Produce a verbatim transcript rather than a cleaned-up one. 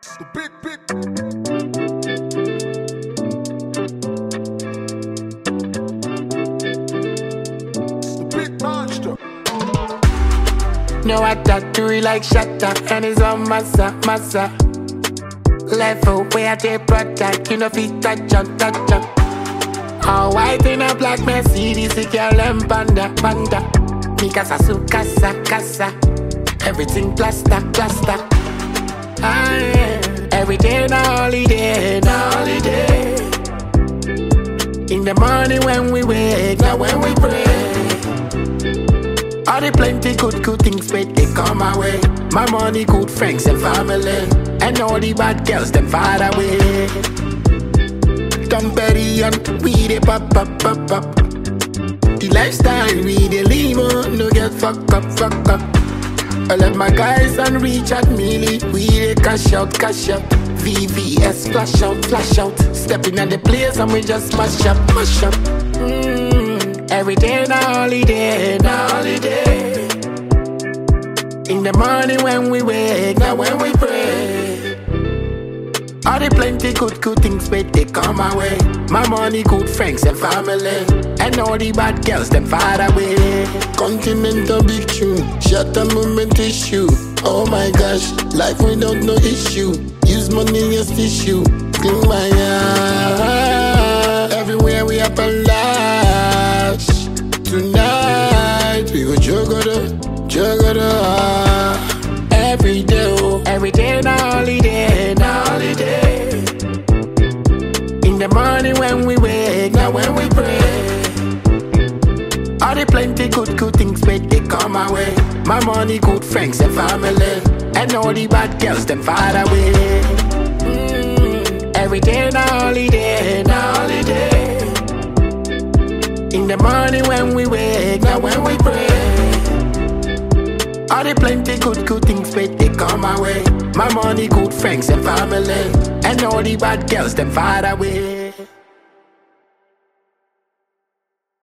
The big, big. The big monster. No, I tattoo like shatter, and it's on massa, massa. Level where they protect, you know, fit touch up, touch up. All white in a black Mercedes, a girl and panda, panda. Mi casa su casa, casa. Everything plaster, plaster. Ah, yeah. Every day na holiday, na holiday. In the morning when we wake, now when we pray. All the plenty good, good things make they come my way. My money, good friends and family. And all the bad girls, them far away. Come berry and we dey pop, pop, pop, pop. The lifestyle we dey live on, no get fuck up, fuck up. I let my guys and reach at Millie. We dey cash out, cash out. V V S flash out, flash out. Stepping at the place and we just mash up, mash up. Mm, every day na holiday, na holiday. In the morning when we wake, now when we pray. All the plenty good, good things make they come my way. My money, good friends and family. And all the bad girls, them far away. Continental big tune, shut a moment issue. Oh my gosh, life without no issue. Use money as tissue, clean my eye. Everywhere we up and lash. Tonight we go juggle, juggle. Every day, oh, every day na holiday, na holiday. In the morning when we wake, now when we pray. All the plenty good, good things make they come my way. My money, good friends and family. And all the bad girls, them far away. Mm, every day na holiday, na holiday. In the morning when we wake, now when we pray. All the plenty good, good things make they come my way. My money, good friends and family. And all the bad girls, them far away.